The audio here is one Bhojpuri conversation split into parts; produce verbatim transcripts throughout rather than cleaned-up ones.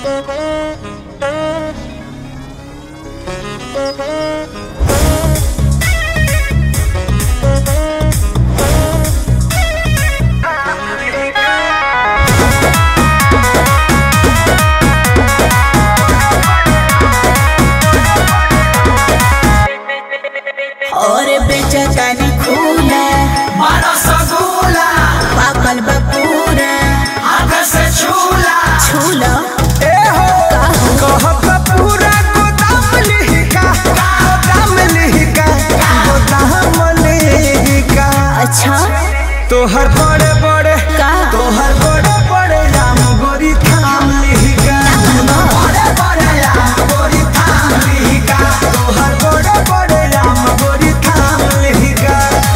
और बेचतानी खूला मारा सगुला पाकल बपूरा हाथ से छूला छूला ए हो कहत पूरा गोदाम लिहिका गोदाम लिहिका गोदाम लिहिका। अच्छा तोहर बड़े बड़े का तोहर बड़े बड़े राम गोरी थाम लिहिका बड़े बड़े राम गोरी थाम लिहिका तोहर बड़े बड़े राम गोरी थाम लिहिका।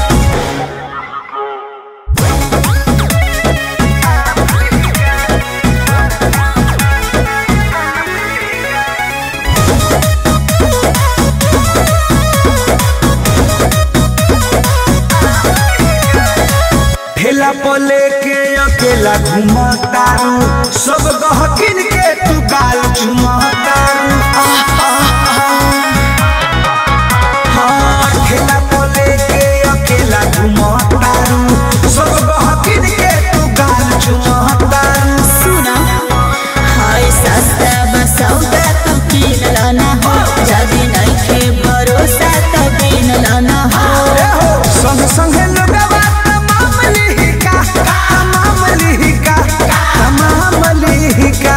ठेला पले के अकेला घुमतारू सब गहकिन के तू गाल चुमतारू। हाँ ठेला पले के अकेला घुमतारू सब गहकिन के तू गाल चुमतारू। सुना हाय सस्ता बसौदा तू किन लाना हो जदी नहीं के भरोसा तो दिन लाना हो ए हो संग संग लगवा तमाम लिहिका तमाम लिहिका तमाम लिहिका।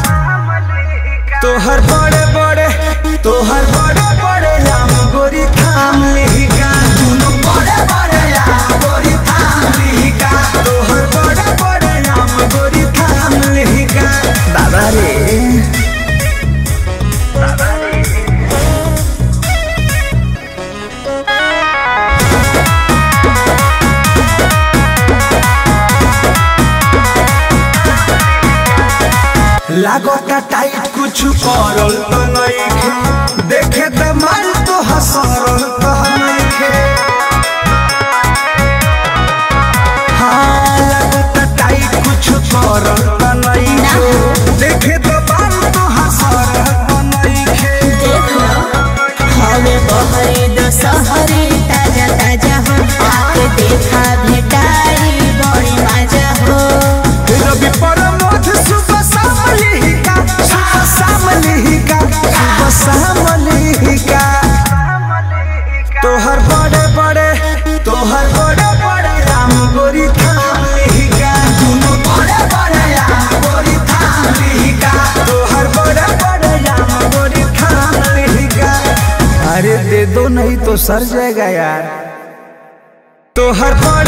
तोहर बड़े बड़े तोहर बड़े बड़े राम गोरी थाम लिहिका दुनु बड़े बड़े राम गोरी थाम लिहिका तोहर बड़े बड़े राम गोरी थाम लिहिका। बाबा रे बाबा रे लागता टाइट कुछ करल तो नइखे देखे त माल तो हसरल तो नइखे। हाँ लागता टाइट कुछ करल तो नइखे देखे त माल तो हसरल तो नइखे। देख लो हवे बहरे दशहरे ताजा ताजा हो आके देखा भेटाई बड़ी मजा हो रवि परमोध सुबह शाम लिहिका सुबह शाम लिहिका सुबह शाम लिहिका। तोहर बड़े बड़े तोहर बड़े बड़े राम गोरी थाम लिहिका दुनु बड़े बड़े राम गोरी थाम लिहिका तोहर बड़े बड़े राम गोरी थाम लिहिका। अरे दे दो नहीं तो सर जाएगा यार। तोहर